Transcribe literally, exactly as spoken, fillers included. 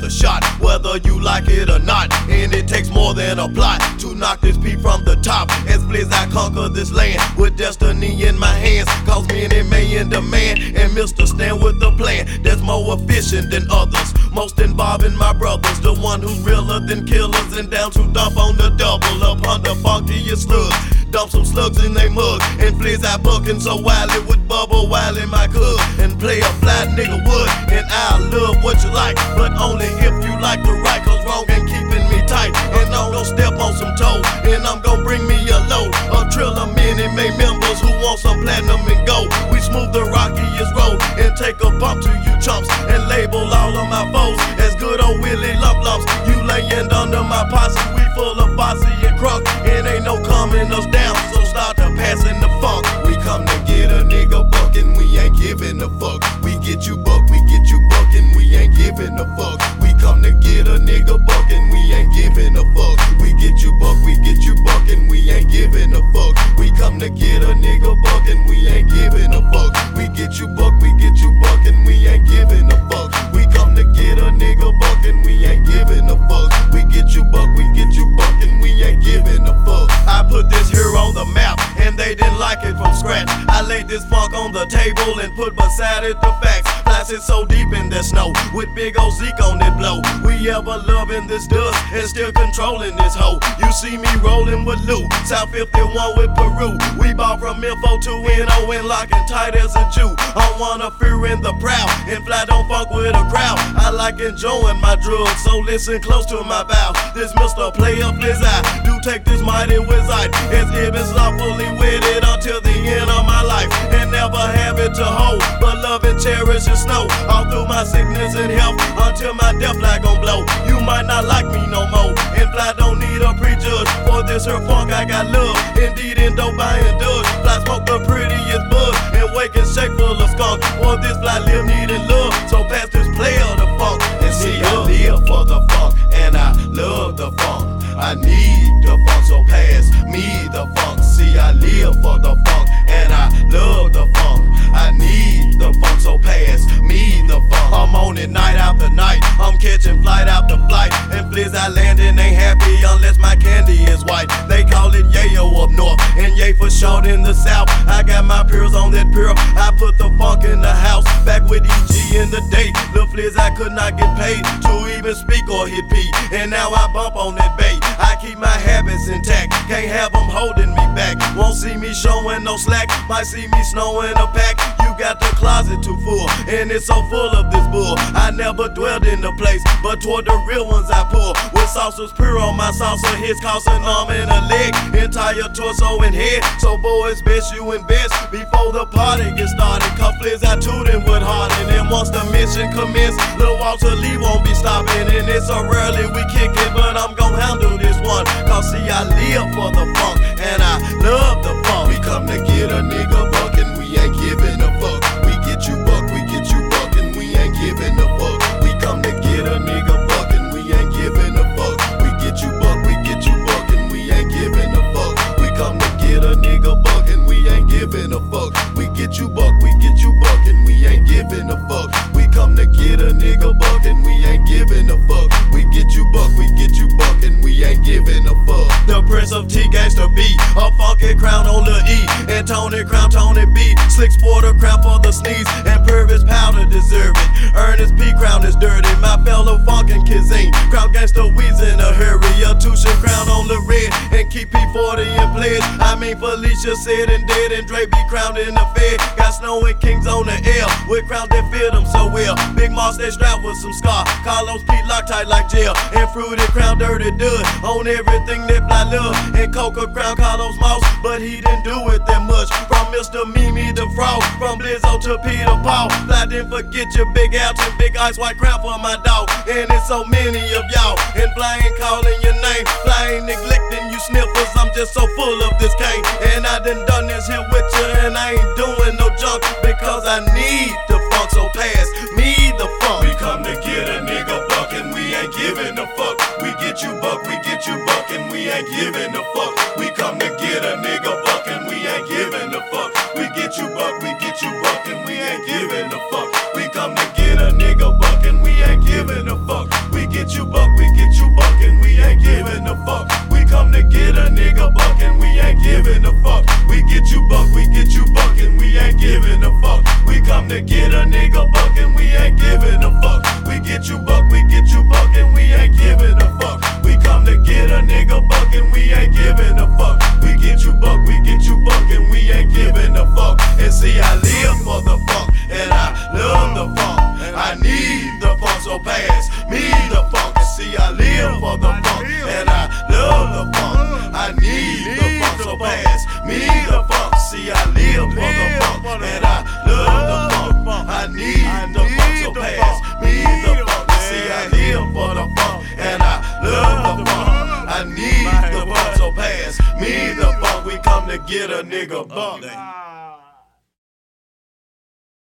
the shot, whether you like it or not. And it takes more than a plot to knock this P from the top. As Blizz I conquer this land with destiny in my hands. Cause many may in demand, and Mister stand with the plan that's more efficient than others. Most involving my brothers, the one who's realer than killers, and down to dump on the double upon the funkiest slugs. Dump some slugs in they mug, and Blizz I buckin' so wild it would bubble while in my club. And play a fly nigga would, and I love what you like, but only if you like the right. Cause wrong ain't keeping me tight, and I'm gon' step on some toes, and I'm gon' bring me a load of trill of many May members who want some platinum and gold. We smooth the rockiest road and take a bump to you chumps, and label all of my foes as good old Willie Lump Lumps. You layin' under my posse, we full of bossy and crunk, and ain't no calming us down, so start to passing the funk. We come to get a nigga buck, and we ain't giving a fuck. We get you buck, we get you buck, and we ain't giving a fuck. We come to get a nigga buck, and we ain't giving a fuck. We get you buck, we get you buck, and we ain't giving a fuck. We come to get a nigga buck, and we ain't giving a fuck. We get you buck, we get you buck, and we ain't giving a fuck. We come to get a nigga buck, and we ain't giving a fuck. We get you buck, we get you buck, and we ain't giving a fuck. I put this here on the map, and they didn't like it from scratch. I laid this funk on the table and put beside it the facts. Blasted so deep in the snow with big old Zeke on it blow. We ever loving this dust and still controlling this hoe. You see me rolling with Lou, South fifty-one with Peru. We bought from info to N O and locking tight as a Jew. I wanna fear in the proud and fly don't fuck with a crowd. I like enjoying my drugs, so listen close to my vow. This Mister Player Blizz I do take this mighty wizard as if it's lawfully wedded until the end of my life, and never have it to hold, but love and cherish the snow all through my sickness and health until my death flag gon' blow. You might not like me no more, and fly don't need a prejudge. For this her funk I got love, indeed in dope I indulge. Fly smoke the prettiest bud and wake and shake full of skunk. For this fly live needing love, so pass this player the funk. And see I live for the funk, and I love the funk. I need the funk, so pass me the funk. See I live for the funk, and I love the funk. I need the funk, so pass me the funk. I'm on it night after night, I'm catching flight after flight, and Blizz I landing ain't happy unless my candy is white. They call it yayo up north, and yay for short in the south. I got my pearls on that pearl, I put the funk in the house. Back with E G in the day, Lil Blizz I could not get paid to even speak or hit P, and now I bump on that bay. I keep my habits intact, can't have them holding me back. Won't see me showing no slack, might see me snowing a pack. You got the closet too full, and it's so full of this bull. I never dwelled in the place, but toward the real ones I pull. With saucers pure on my saucer, hits cost an arm and a leg, entire torso and head. So boys, best you invest before the party gets started. Cause Blizz I tootin' with heart, and then once the mission commence, Lil Walter Lee won't be stopping. And it's so rarely we kick it, but I'm gon' handle this one. Cause see I live for the funk, and I love the funk. We come to get a nigga buck, and we ain't giving a fuck. We get you buck, we get you buck, and we ain't giving a fuck. We come to get a nigga buck, and we ain't giving a fuck. We get you buck, we get you buck, and we ain't giving a fuck. We come to get a nigga buck, and we ain't giving a fuck. We get you buck, we get you buck, and we ain't giving a fuck. We come to get a nigga buck, and we ain't giving a fuck. We get you buck, we get you buck, and we ain't giving a fuck. The Prince of T Gangsta B, a funky crown on the E, and Tony Crown, Tony B. Slick sport a crown for the sneeze, and Purvis powder deserve it. Ernest P crown is dirty, my fellow funkin' Kizine. Crown Gangsta Weeds in a hurry, a Tushin crown on the red, and keep P forty in pledge. I mean Felicia said and dead, and Dre B crowned in the Fed. Got Snow and Kings on the L, with crowns that fit them so well. Big Moss they strapped with some scar, Carlos P locked tight like jail, and Fruity crown dirty dud on everything that fly love. And Coca crown Carlos Moss, but he didn't do it that much. From Mister Mimi the Frog, from Blizzo to Peter Paul. Fly didn't forget your big Alton, big ice white crown for my dog. And it's so many of y'all, and Fly ain't calling your name, Fly ain't neglecting you sniffers. I'm just so full of this cane, and I done done this here with you, and I ain't doing no junk because I need the funk, so pass me the funk. We come to get a nigga buck, and we ain't giving a fuck. We get you buck, we get you buck, and we ain't giving a fuck. We come to get a nigga buck, and we ain't giving a fuck. We get you buck, we get you buck, and we ain't giving a fuck. We come to get a nigga buck, and we ain't giving a fuck. We get a nigga buck.